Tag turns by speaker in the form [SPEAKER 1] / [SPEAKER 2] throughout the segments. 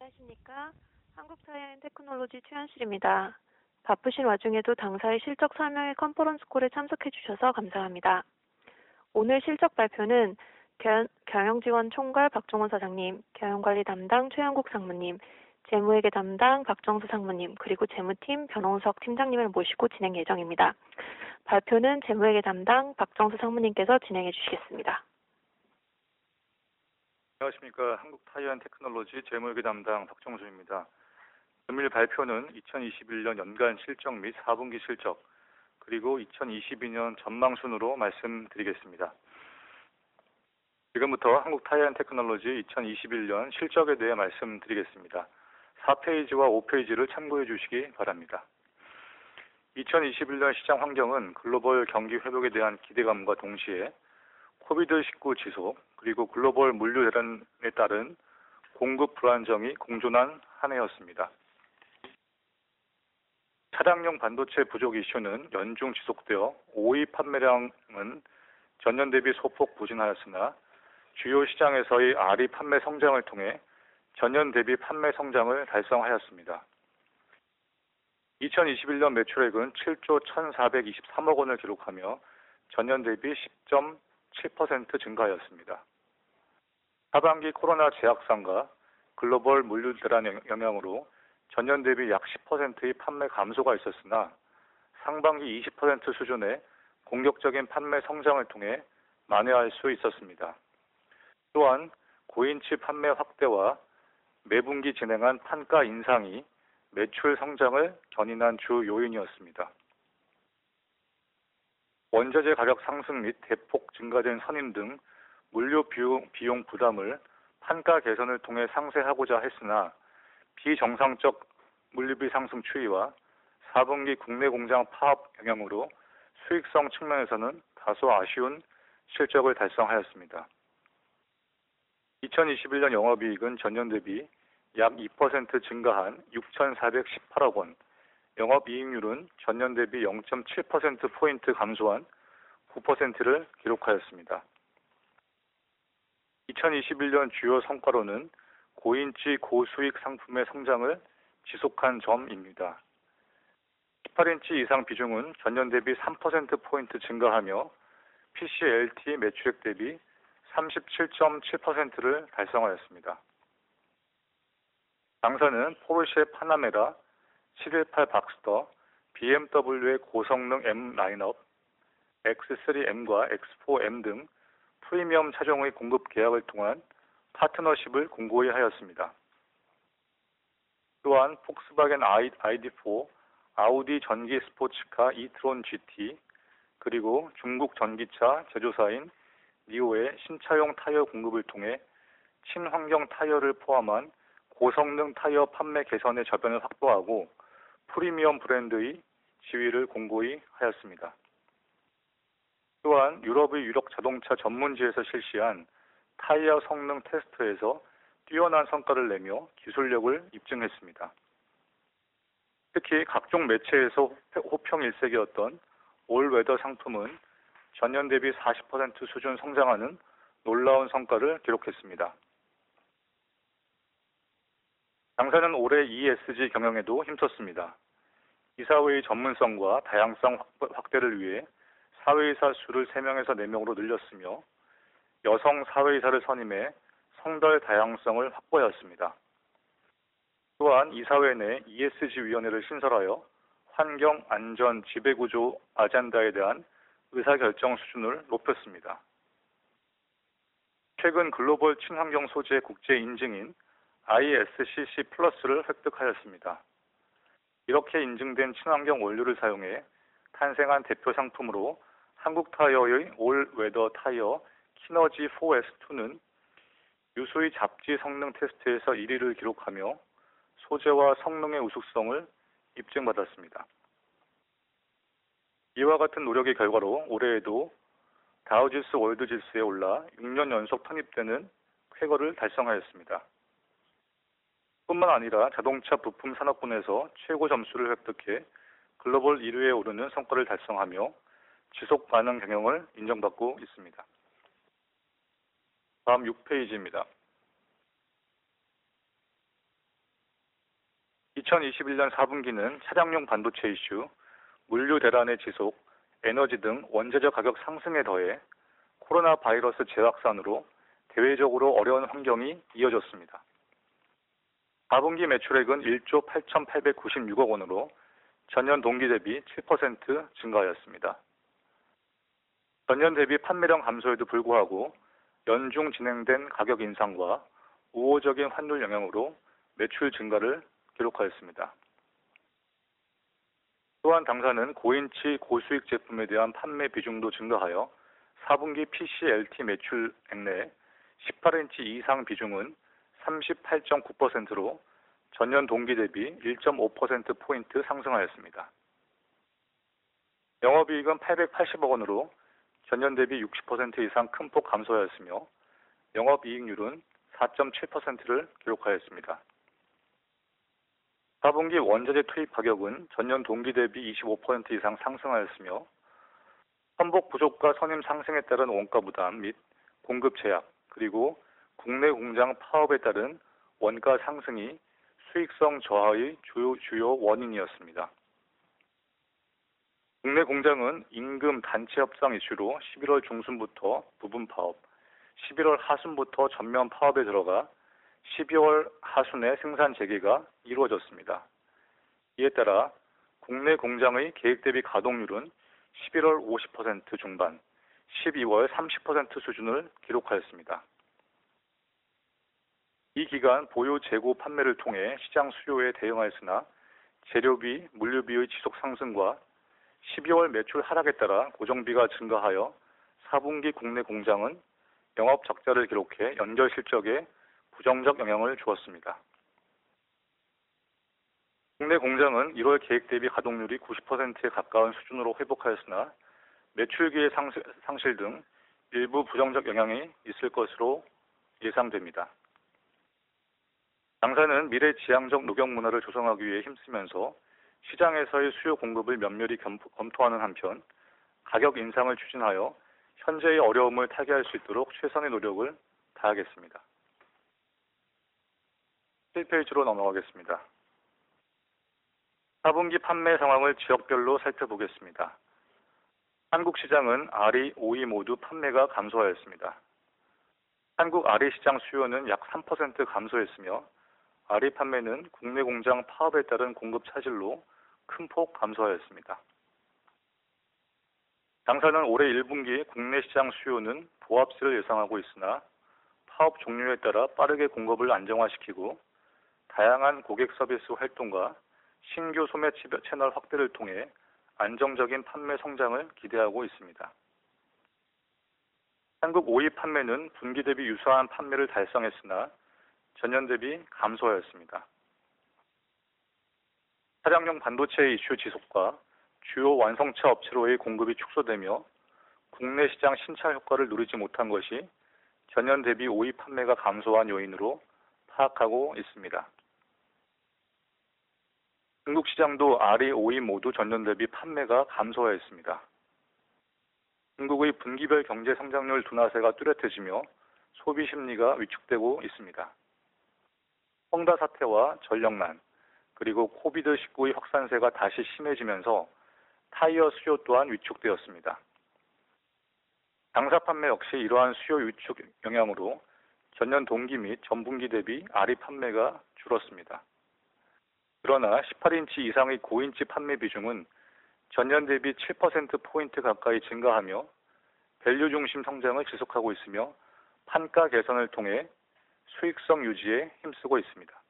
[SPEAKER 1] 안녕하십니까. 한국타이어앤테크놀로지 최현실입니다. 바쁘신 와중에도 당사의 실적 설명회 컨퍼런스콜에 참석해 주셔서 감사합니다. 오늘 실적 발표는 경영지원 총괄 박종원 사장님, 경영관리 담당 최영국 상무님, 재무회계 담당 박정수 상무님, 그리고 재무팀 변홍석 팀장님을 모시고 진행 예정입니다. 발표는 재무회계 담당 박정수 상무님께서 진행해 주시겠습니다.
[SPEAKER 2] 안녕하십니까. 한국타이어앤테크놀로지 재무회계 담당 박정수입니다. 금일 발표는 2021년 연간 실적 및 4분기 실적, 그리고 2022년 전망 순으로 말씀드리겠습니다. 지금부터 한국타이어앤테크놀로지 2021년 실적에 대해 말씀드리겠습니다. 4페이지와 5페이지를 참고해 주시기 바랍니다. 2021년 시장 환경은 글로벌 경기 회복에 대한 기대감과 동시에 코비드-19 지속, 그리고 글로벌 물류 대란에 따른 공급 불안정이 공존한 한 해였습니다. 차량용 반도체 부족 이슈는 연중 지속되어 OE 판매량은 전년 대비 소폭 부진하였으나 주요 시장에서의 RE 판매 성장을 통해 전년 대비 판매 성장을 달성하였습니다. 2021년 매출액은 7조 1,423억 원을 기록하며 전년 대비 10.7% 증가하였습니다. 하반기 코로나 재확산과 글로벌 물류 대란 영향으로 전년 대비 약 10%의 판매 감소가 있었으나 상반기 20% 수준의 공격적인 판매 성장을 통해 만회할 수 있었습니다. 또한 고인치 판매 확대와 매분기 진행한 판가 인상이 매출 성장을 견인한 주 요인이었습니다. 원자재 가격 상승 및 대폭 증가된 선임 등 물류 비용 부담을 판가 개선을 통해 상쇄하고자 했으나 비정상적 물류비 상승 추이와 4분기 국내 공장 파업 영향으로 수익성 측면에서는 다소 아쉬운 실적을 달성하였습니다. 2021년 영업이익은 전년 대비 약 2% 증가한 6,418억 원, 영업이익률은 전년 대비 0.7%포인트 감소한 9%를 기록하였습니다. 2021년 주요 성과로는 고인치 고수익 상품의 성장을 지속한 점입니다. 18인치 이상 비중은 전년 대비 3%포인트 증가하며 PC LT 매출액 대비 37.7%를 달성하였습니다. 당사는 포르쉐 파나메라, 718 박스터, BMW의 고성능 M 라인업, X3M과 X4M 등 프리미엄 차종의 공급 계약을 통한 파트너십을 공고히 하였습니다. 또한 폭스바겐 ID4, 아우디 전기 스포츠카 이트론 GT, 그리고 중국 전기차 제조사인 니오의 신차용 타이어 공급을 통해 친환경 타이어를 포함한 고성능 타이어 판매 개선의 저변을 확보하고 프리미엄 브랜드의 지위를 공고히 하였습니다. 또한 유럽의 유력 자동차 전문지에서 실시한 타이어 성능 테스트에서 뛰어난 성과를 내며 기술력을 입증했습니다. 특히 각종 매체에서 호평일색이었던 올웨더 상품은 전년 대비 40% 수준 성장하는 놀라운 성과를 기록했습니다. 당사는 올해 ESG 경영에도 힘썼습니다. 이사회의 전문성과 다양성 확대를 위해 사회이사 수를 3명에서 4명으로 늘렸으며 여성 사회이사를 선임해 성별 다양성을 확보하였습니다. 또한 이사회 내 ESG위원회를 신설하여 환경, 안전, 지배구조 아젠다에 대한 의사결정 수준을 높였습니다. 최근 글로벌 친환경 소재 국제 인증인 ISCC 플러스를 획득하였습니다. 이렇게 인증된 친환경 원료를 사용해 탄생한 대표 상품으로 한국타이어의 올웨더 타이어 키너지 4S2는 유수의 잡지 성능 테스트에서 1위를 기록하며 소재와 성능의 우수성을 입증받았습니다. 이와 같은 노력의 결과로 올해에도 다우지수 월드지수에 올라 6년 연속 편입되는 쾌거를 달성하였습니다. 뿐만 아니라 자동차 부품 산업군에서 최고 점수를 획득해 글로벌 1위에 오르는 성과를 달성하며 지속 가능 경영을 인정받고 있습니다. 다음 6페이지입니다. 2021년 4분기는 차량용 반도체 이슈, 물류 대란의 지속, 에너지 등 원재료 가격 상승에 더해 코로나 바이러스 재확산으로 대외적으로 어려운 환경이 이어졌습니다. 4분기 매출액은 1조 8,896억 원으로 전년 동기 대비 7% 증가하였습니다. 전년 대비 판매량 감소에도 불구하고 연중 진행된 가격 인상과 우호적인 환율 영향으로 매출 증가를 기록하였습니다. 또한 당사는 고인치 고수익 제품에 대한 판매 비중도 증가하여 4분기 PC LT 매출액 내 18인치 이상 비중은 38.9%로 전년 동기 대비 1.5%포인트 상승하였습니다. 영업이익은 880억 원으로 전년 대비 60% 이상 큰 폭 감소하였으며 영업이익률은 4.7%를 기록하였습니다. 4분기 원자재 투입 가격은 전년 동기 대비 25% 이상 상승하였으며 선복 부족과 선임 상승에 따른 원가 부담 및 공급 제약, 그리고 국내 공장 파업에 따른 원가 상승이 수익성 저하의 주요 원인이었습니다. 국내 공장은 임금 단체 협상 이슈로 11월 중순부터 부분 파업, 11월 하순부터 전면 파업에 들어가 12월 하순에 생산 재개가 이루어졌습니다. 이에 따라 국내 공장의 계획 대비 가동률은 11월 50% 중반, 12월 30% 수준을 기록하였습니다. 이 기간 보유 재고 판매를 통해 시장 수요에 대응하였으나 재료비, 물류비의 지속 상승과 12월 매출 하락에 따라 고정비가 증가하여 4분기 국내 공장은 영업 적자를 기록해 연결 실적에 부정적 영향을 주었습니다. 국내 공장은 1월 계획 대비 가동률이 90%에 가까운 수준으로 회복하였으나 매출기의 상실 등 일부 부정적 영향이 있을 것으로 예상됩니다. 당사는 미래지향적 녹용 문화를 조성하기 위해 힘쓰면서 시장에서의 수요 공급을 면밀히 검토하는 한편 가격 인상을 추진하여 현재의 어려움을 타개할 수 있도록 최선의 노력을 다하겠습니다. 7페이지로 넘어가겠습니다. 4분기 판매 상황을 지역별로 살펴보겠습니다. 한국 시장은 RE, OE 모두 판매가 감소하였습니다. 한국 RE 시장 수요는 약 3% 감소했으며 RE 판매는 국내 공장 파업에 따른 공급 차질로 큰 폭 감소하였습니다. 당사는 올해 1분기 국내 시장 수요는 보합세를 예상하고 있으나 파업 종료에 따라 빠르게 공급을 안정화시키고 다양한 고객 서비스 활동과 신규 소매 채널 확대를 통해 안정적인 판매 성장을 기대하고 있습니다. 한국 OE 판매는 분기 대비 유사한 판매를 달성했으나 전년 대비 감소하였습니다. 차량용 반도체 이슈 지속과 주요 완성차 업체로의 공급이 축소되며 국내 시장 신차 효과를 누리지 못한 것이 전년 대비 OE 판매가 감소한 요인으로 파악하고 있습니다. 중국 시장도 RE, OE 모두 전년 대비 판매가 감소하였습니다. 중국의 분기별 경제 성장률 둔화세가 뚜렷해지며 소비 심리가 위축되고 있습니다. 헝다 사태와 전력난, 그리고 코비드19의 확산세가 다시 심해지면서 타이어 수요 또한 위축되었습니다. 당사 판매 역시 이러한 수요 위축 영향으로 전년 동기 및 전분기 대비 RE 판매가 줄었습니다. 그러나 18인치 이상의 고인치 판매 비중은 전년 대비 7%포인트 가까이 증가하며 밸류 중심 성장을 지속하고 있으며 판가 개선을 통해 수익성 유지에 힘쓰고 있습니다.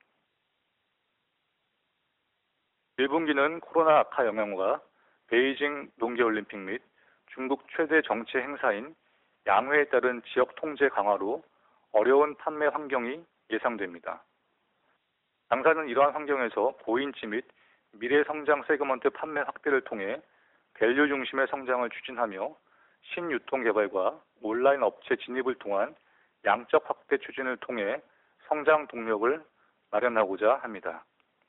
[SPEAKER 2] 1분기는 코로나 악화 영향과 베이징 동계올림픽 및 중국 최대 정치 행사인 양회에 따른 지역 통제 강화로 어려운 판매 환경이 예상됩니다. 당사는 이러한 환경에서 고인치 및 미래 성장 세그먼트 판매 확대를 통해 밸류 중심의 성장을 추진하며 신유통 개발과 온라인 업체 진입을 통한 양적 확대 추진을 통해 성장 동력을 마련하고자 합니다.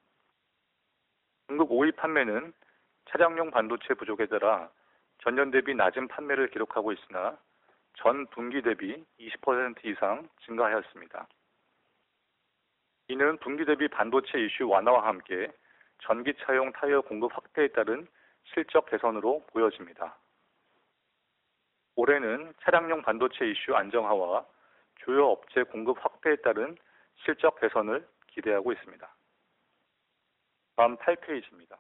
[SPEAKER 2] 중국 OE 판매는 차량용 반도체 부족에 따라 전년 대비 낮은 판매를 기록하고 있으나 전 분기 대비 20% 이상 증가하였습니다. 이는 분기 대비 반도체 이슈 완화와 함께 전기차용 타이어 공급 확대에 따른 실적 개선으로 보여집니다. 올해는 차량용 반도체 이슈 안정화와 주요 업체 공급 확대에 따른 실적 개선을 기대하고 있습니다. 다음 8페이지입니다.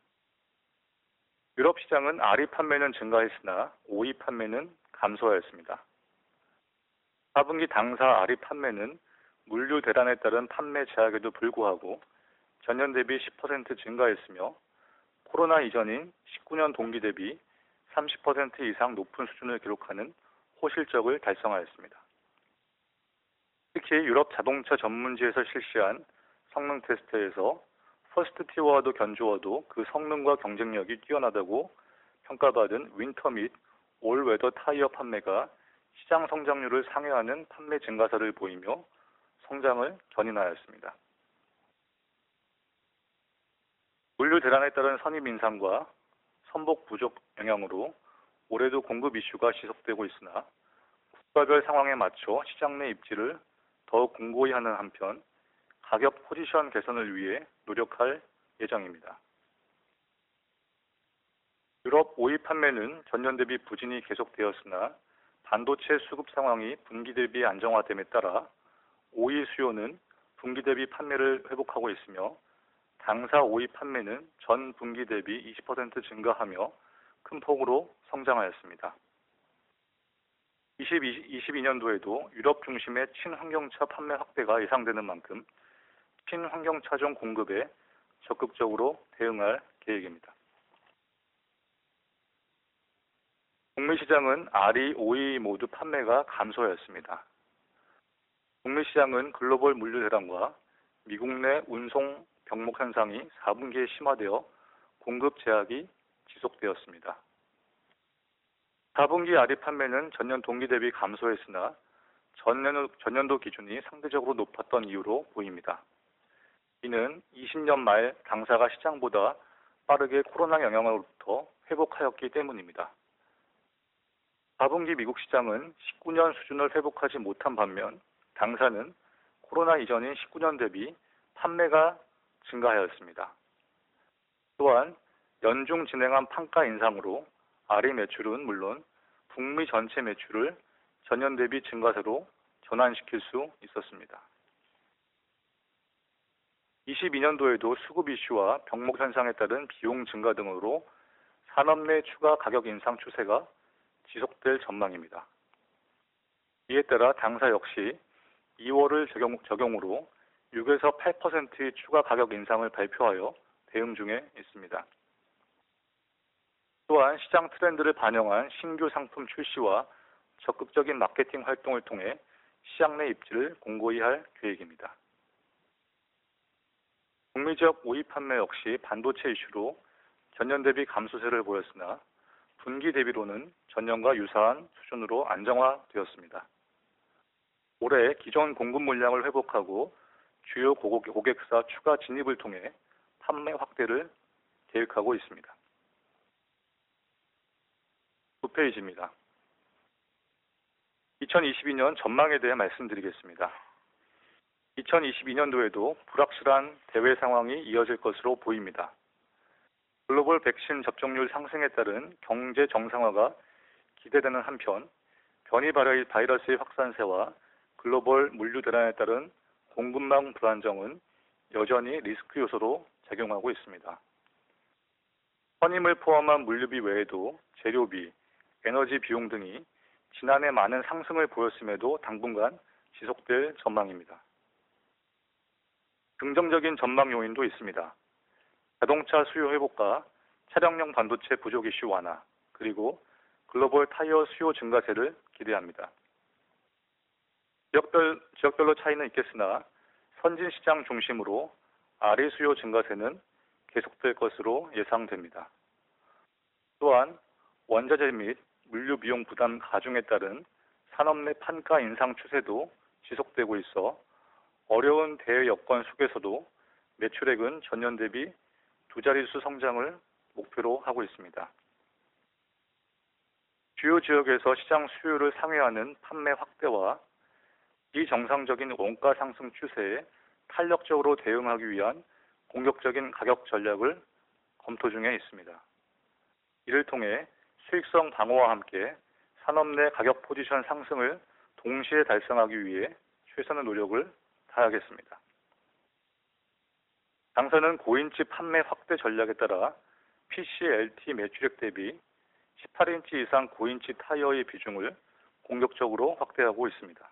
[SPEAKER 2] 유럽 시장은 RE 판매는 증가했으나 OE 판매는 감소하였습니다. 4분기 당사 RE 판매는 물류 대란에 따른 판매 제약에도 불구하고 전년 대비 10% 증가했으며 코로나 이전인 19년 동기 대비 30% 이상 높은 수준을 기록하는 호실적을 달성하였습니다. 특히 유럽 자동차 전문지에서 실시한 성능 테스트에서 퍼스트 티어와도 견주어도 그 성능과 경쟁력이 뛰어나다고 평가받은 윈터 및 올웨더 타이어 판매가 시장 성장률을 상회하는 판매 증가세를 보이며 성장을 견인하였습니다. 물류 대란에 따른 선임 인상과 선복 부족 영향으로 올해도 공급 이슈가 지속되고 있으나 국가별 상황에 맞춰 시장 내 입지를 더욱 공고히 하는 한편 가격 포지션 개선을 위해 노력할 예정입니다. 유럽 OE 판매는 전년 대비 부진이 계속되었으나 반도체 수급 상황이 분기 대비 안정화됨에 따라 OE 수요는 분기 대비 판매를 회복하고 있으며 당사 OE 판매는 전 분기 대비 20% 증가하며 큰 폭으로 성장하였습니다. 2022년도에도 유럽 중심의 친환경차 판매 확대가 예상되는 만큼 친환경차종 공급에 적극적으로 대응할 계획입니다. 북미 시장은 RE, OE 모두 판매가 감소하였습니다. 북미 시장은 글로벌 물류 대란과 미국 내 운송 병목 현상이 4분기에 심화되어 공급 제약이 지속되었습니다. 4분기 RE 판매는 전년 동기 대비 감소했으나 전년도 기준이 상대적으로 높았던 이유로 보입니다. 이는 20년 말 당사가 시장보다 빠르게 코로나 영향으로부터 회복하였기 때문입니다. 4분기 미국 시장은 19년 수준을 회복하지 못한 반면 당사는 코로나 이전인 19년 대비 판매가 증가하였습니다. 또한 연중 진행한 판가 인상으로 RE 매출은 물론 북미 전체 매출을 전년 대비 증가세로 전환시킬 수 있었습니다. 22년도에도 수급 이슈와 병목 현상에 따른 비용 증가 등으로 산업 내 추가 가격 인상 추세가 지속될 전망입니다. 이에 따라 당사 역시 2월을 적용으로 6에서 8%의 추가 가격 인상을 발표하여 대응 중에 있습니다. 또한 시장 트렌드를 반영한 신규 상품 출시와 적극적인 마케팅 활동을 통해 시장 내 입지를 공고히 할 계획입니다. 북미 지역 OE 판매 역시 반도체 이슈로 전년 대비 감소세를 보였으나 분기 대비로는 전년과 유사한 수준으로 안정화되었습니다. 올해 기존 공급 물량을 회복하고 주요 고객사 추가 진입을 통해 판매 확대를 계획하고 있습니다. 9페이지입니다. 2022년 전망에 대해 말씀드리겠습니다. 2022년도에도 불확실한 대외 상황이 이어질 것으로 보입니다. 글로벌 백신 접종률 상승에 따른 경제 정상화가 기대되는 한편 변이 바이러스의 확산세와 글로벌 물류 대란에 따른 공급망 불안정은 여전히 리스크 요소로 작용하고 있습니다. 선임을 포함한 물류비 외에도 재료비, 에너지 비용 등이 지난해 많은 상승을 보였음에도 당분간 지속될 전망입니다. 긍정적인 전망 요인도 있습니다. 자동차 수요 회복과 차량용 반도체 부족 이슈 완화, 그리고 글로벌 타이어 수요 증가세를 기대합니다. 지역별로 차이는 있겠으나 선진 시장 중심으로 RE 수요 증가세는 계속될 것으로 예상됩니다. 또한 원자재 및 물류 비용 부담 가중에 따른 산업 내 판가 인상 추세도 지속되고 있어 어려운 대외 여건 속에서도 매출액은 전년 대비 두 자릿수 성장을 목표로 하고 있습니다. 주요 지역에서 시장 수요를 상회하는 판매 확대와 비정상적인 원가 상승 추세에 탄력적으로 대응하기 위한 공격적인 가격 전략을 검토 중에 있습니다. 이를 통해 수익성 방어와 함께 산업 내 가격 포지션 상승을 동시에 달성하기 위해 최선의 노력을 다하겠습니다. 당사는 고인치 판매 확대 전략에 따라 PC, LT 매출액 대비 18인치 이상 고인치 타이어의 비중을 공격적으로 확대하고 있습니다.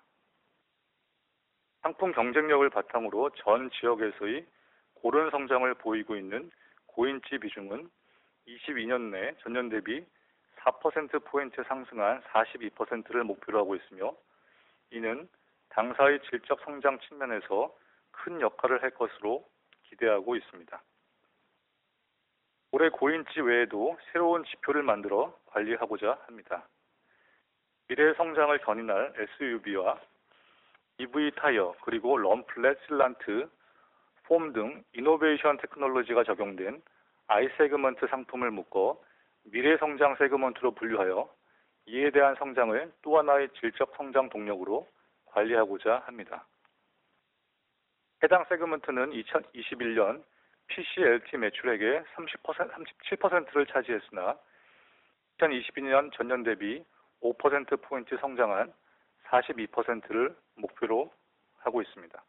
[SPEAKER 2] 상품 경쟁력을 바탕으로 전 지역에서의 고른 성장을 보이고 있는 고인치 비중은 22년 내 전년 대비 4%포인트 상승한 42%를 목표로 하고 있으며, 이는 당사의 질적 성장 측면에서 큰 역할을 할 것으로 기대하고 있습니다. 올해 고인치 외에도 새로운 지표를 만들어 관리하고자 합니다. 미래 성장을 견인할 SUV와 EV 타이어, 그리고 럼플렛, 실란트, 폼 등 이노베이션 테크놀로지가 적용된 I 세그먼트 상품을 묶어 미래 성장 세그먼트로 분류하여 이에 대한 성장을 또 하나의 질적 성장 동력으로 관리하고자 합니다. 해당 세그먼트는 2021년 PC, LT 매출액의 37%를 차지했으나 2022년 전년 대비 5%포인트 성장한 42%를 목표로 하고 있습니다.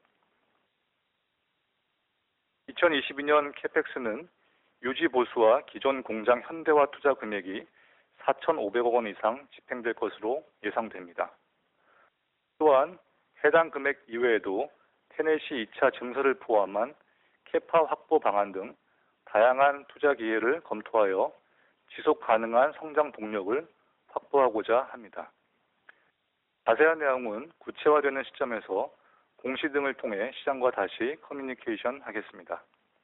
[SPEAKER 2] 2022년 캐펙스는 유지 보수와 기존 공장 현대화 투자 금액이 4,500억 원 이상 집행될 것으로 예상됩니다. 또한 해당 금액 이외에도 테네시 2차 증설을 포함한 캐파 확보 방안 등 다양한 투자 기회를 검토하여 지속 가능한 성장 동력을 확보하고자 합니다. 자세한 내용은 구체화되는 시점에서 공시 등을 통해 시장과 다시 커뮤니케이션 하겠습니다.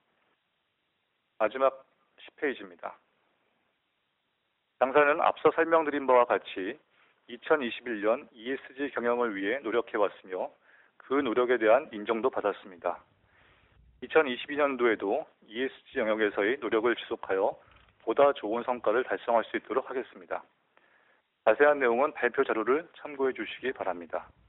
[SPEAKER 2] 마지막 10페이지입니다. 당사는 앞서 설명드린 바와 같이 2021년 ESG 경영을 위해 노력해왔으며 그 노력에 대한 인정도 받았습니다. 2022년도에도 ESG 영역에서의 노력을 지속하여 보다 좋은 성과를 달성할 수 있도록 하겠습니다. 자세한 내용은 발표 자료를 참고해 주시기 바랍니다.